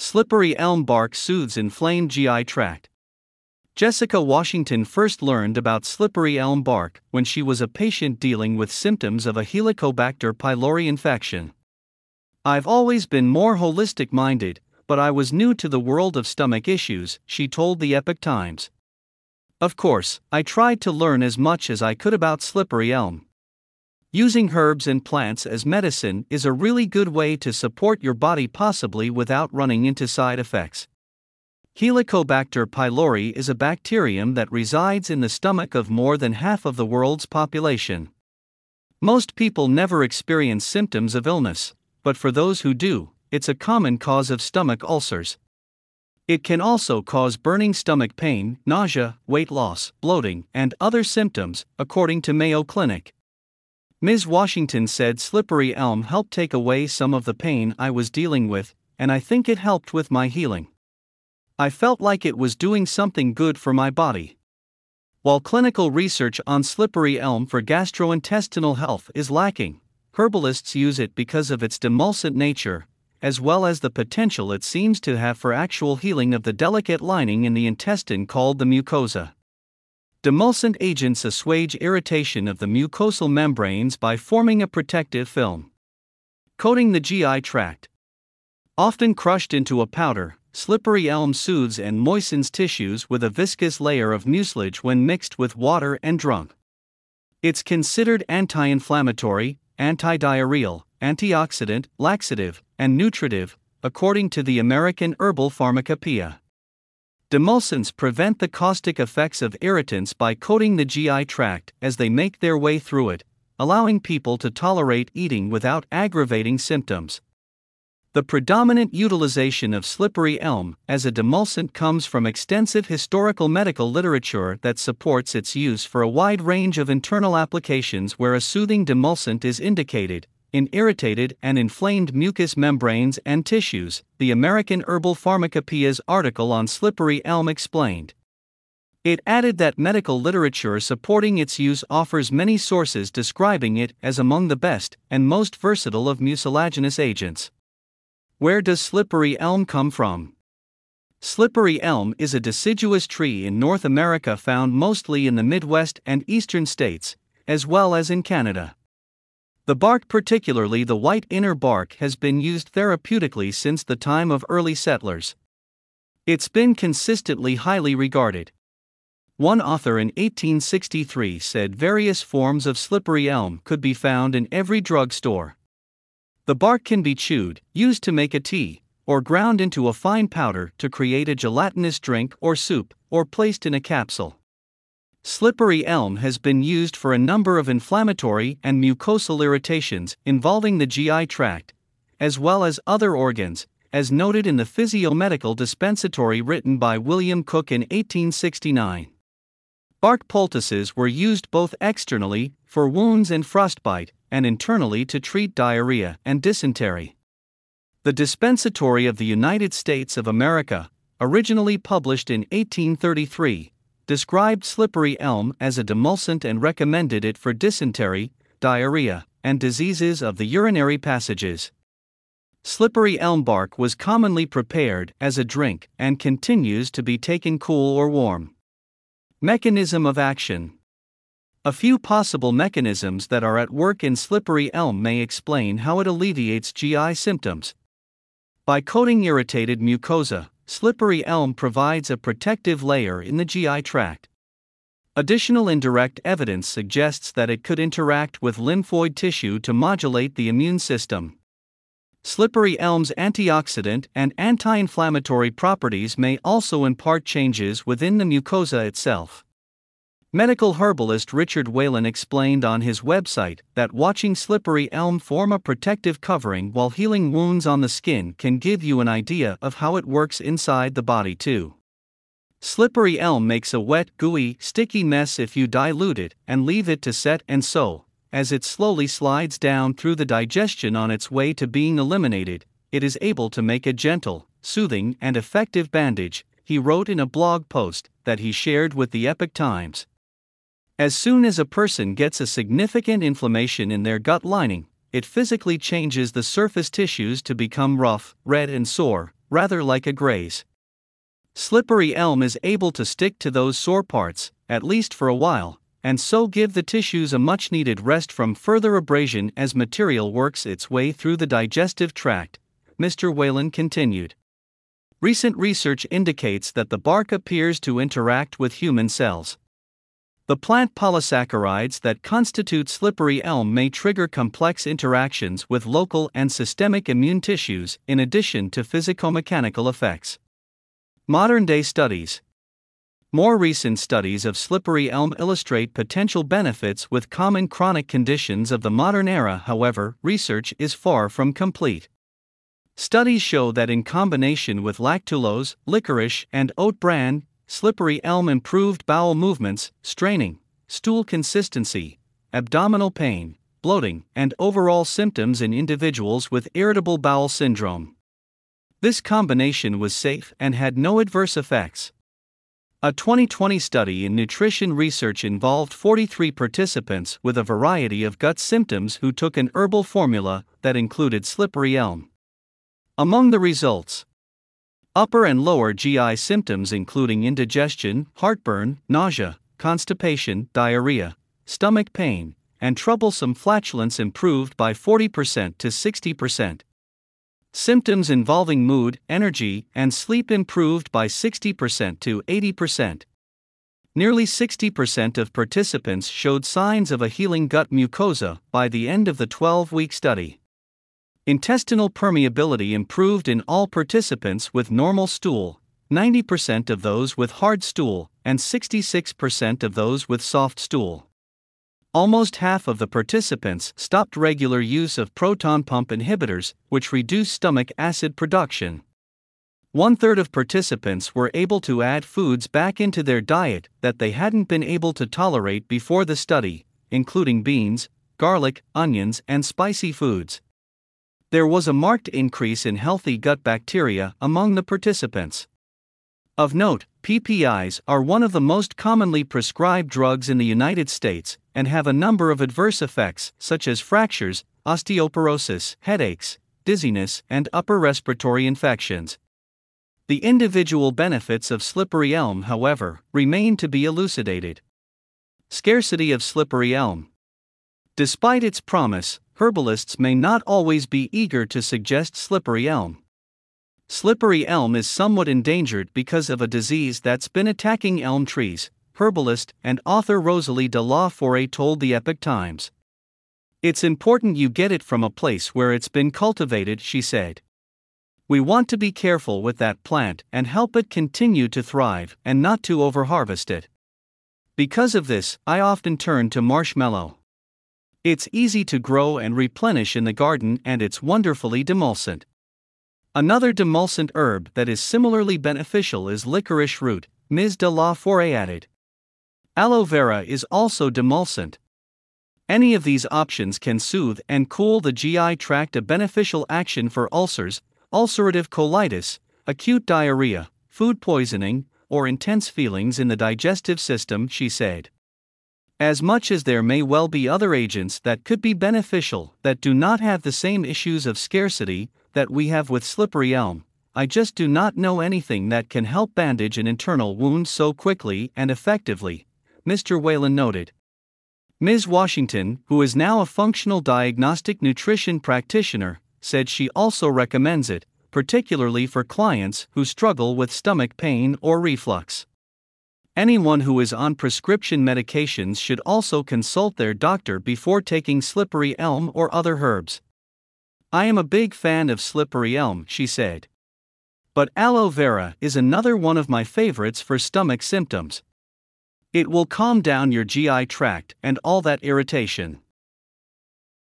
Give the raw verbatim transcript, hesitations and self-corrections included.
Slippery elm bark soothes inflamed G I tract. Jessica Washington first learned about slippery elm bark when she was a patient dealing with symptoms of a Helicobacter pylori infection. "I've always been more holistic minded, but I was new to the world of stomach issues," she told the Epoch Times. "Of course, I tried to learn as much as I could about slippery elm. Using herbs and plants as medicine is a really good way to support your body, possibly without running into side effects." Helicobacter pylori is a bacterium that resides in the stomach of more than half of the world's population. Most people never experience symptoms of illness, but for those who do, it's a common cause of stomach ulcers. It can also cause burning stomach pain, nausea, weight loss, bloating, and other symptoms, according to Mayo Clinic. Miz Washington said slippery elm helped take away some of the pain I was dealing with, and I think it helped with my healing. I felt like it was doing something good for my body. While clinical research on slippery elm for gastrointestinal health is lacking, herbalists use it because of its demulcent nature, as well as the potential it seems to have for actual healing of the delicate lining in the intestine called the mucosa. Demulcent agents assuage irritation of the mucosal membranes by forming a protective film. Coating the G I tract. Often crushed into a powder, slippery elm soothes and moistens tissues with a viscous layer of mucilage when mixed with water and drunk. It's considered anti-inflammatory, anti-diarrheal, antioxidant, laxative, and nutritive, according to the American Herbal Pharmacopoeia. Demulcents prevent the caustic effects of irritants by coating the G I tract as they make their way through it, allowing people to tolerate eating without aggravating symptoms. The predominant utilization of slippery elm as a demulcent comes from extensive historical medical literature that supports its use for a wide range of internal applications where a soothing demulcent is indicated. In irritated and inflamed mucous membranes and tissues, the American Herbal Pharmacopoeia's article on slippery elm explained. It added that medical literature supporting its use offers many sources describing it as among the best and most versatile of mucilaginous agents. Where does slippery elm come from? Slippery elm is a deciduous tree in North America found mostly in the Midwest and eastern states, as well as in Canada. The bark, particularly the white inner bark, has been used therapeutically since the time of early settlers. It's been consistently highly regarded. One author in eighteen sixty-three said various forms of slippery elm could be found in every drug store. The bark can be chewed, used to make a tea, or ground into a fine powder to create a gelatinous drink or soup, or placed in a capsule. Slippery elm has been used for a number of inflammatory and mucosal irritations involving the G I tract, as well as other organs, as noted in the Physiomedical Dispensatory written by William Cook in eighteen sixty-nine. Bark poultices were used both externally, for wounds and frostbite, and internally to treat diarrhea and dysentery. The Dispensatory of the United States of America, originally published in eighteen thirty-three, described slippery elm as a demulcent and recommended it for dysentery, diarrhea, and diseases of the urinary passages. Slippery elm bark was commonly prepared as a drink and continues to be taken cool or warm. Mechanism of action. A few possible mechanisms that are at work in slippery elm may explain how it alleviates G I symptoms. By coating irritated mucosa, slippery elm provides a protective layer in the G I tract. Additional indirect evidence suggests that it could interact with lymphoid tissue to modulate the immune system. Slippery elm's antioxidant and anti-inflammatory properties may also impart changes within the mucosa itself. Medical herbalist Richard Whalen explained on his website that watching slippery elm form a protective covering while healing wounds on the skin can give you an idea of how it works inside the body too. Slippery elm makes a wet, gooey, sticky mess if you dilute it and leave it to set and sow. As it slowly slides down through the digestion on its way to being eliminated, it is able to make a gentle, soothing, and effective bandage, he wrote in a blog post that he shared with the Epoch Times. As soon as a person gets a significant inflammation in their gut lining, it physically changes the surface tissues to become rough, red, and sore, rather like a graze. Slippery elm is able to stick to those sore parts, at least for a while, and so give the tissues a much-needed rest from further abrasion as material works its way through the digestive tract, Mister Whalen continued. Recent research indicates that the bark appears to interact with human cells. The plant polysaccharides that constitute slippery elm may trigger complex interactions with local and systemic immune tissues in addition to physico-mechanical effects. Modern-day studies. More recent studies of slippery elm illustrate potential benefits with common chronic conditions of the modern era. However, research is far from complete. Studies show that in combination with lactulose, licorice, and oat bran, slippery elm improved bowel movements, straining, stool consistency, abdominal pain, bloating, and overall symptoms in individuals with irritable bowel syndrome. This combination was safe and had no adverse effects. A twenty twenty study in nutrition research involved forty-three participants with a variety of gut symptoms who took an herbal formula that included slippery elm. Among the results, upper and lower G I symptoms including indigestion, heartburn, nausea, constipation, diarrhea, stomach pain, and troublesome flatulence improved by forty percent to sixty percent. Symptoms involving mood, energy, and sleep improved by sixty percent to eighty percent. Nearly sixty percent of participants showed signs of a healing gut mucosa by the end of the twelve-week study. Intestinal permeability improved in all participants with normal stool, ninety percent of those with hard stool, and sixty-six percent of those with soft stool. Almost half of the participants stopped regular use of proton pump inhibitors, which reduce stomach acid production. One-third of participants were able to add foods back into their diet that they hadn't been able to tolerate before the study, including beans, garlic, onions, and spicy foods. There was a marked increase in healthy gut bacteria among the participants. Of note, P P Is are one of the most commonly prescribed drugs in the United States and have a number of adverse effects such as fractures, osteoporosis, headaches, dizziness, and upper respiratory infections. The individual benefits of slippery elm, however, remain to be elucidated. Scarcity of slippery elm. Despite its promise, herbalists may not always be eager to suggest slippery elm. Slippery elm is somewhat endangered because of a disease that's been attacking elm trees, herbalist and author Rosalie de la Forêt told the Epoch Times. It's important you get it from a place where it's been cultivated, she said. We want to be careful with that plant and help it continue to thrive and not to overharvest it. Because of this, I often turn to marshmallow. It's easy to grow and replenish in the garden and it's wonderfully demulcent. Another demulcent herb that is similarly beneficial is licorice root, Miz de la Forêt added. Aloe vera is also demulcent. Any of these options can soothe and cool the G I tract, a beneficial action for ulcers, ulcerative colitis, acute diarrhea, food poisoning, or intense feelings in the digestive system, she said. As much as there may well be other agents that could be beneficial that do not have the same issues of scarcity that we have with slippery elm, I just do not know anything that can help bandage an internal wound so quickly and effectively, Mister Whalen noted. Miz Washington, who is now a functional diagnostic nutrition practitioner, said she also recommends it, particularly for clients who struggle with stomach pain or reflux. Anyone who is on prescription medications should also consult their doctor before taking slippery elm or other herbs. I am a big fan of slippery elm, she said. But aloe vera is another one of my favorites for stomach symptoms. It will calm down your G I tract and all that irritation.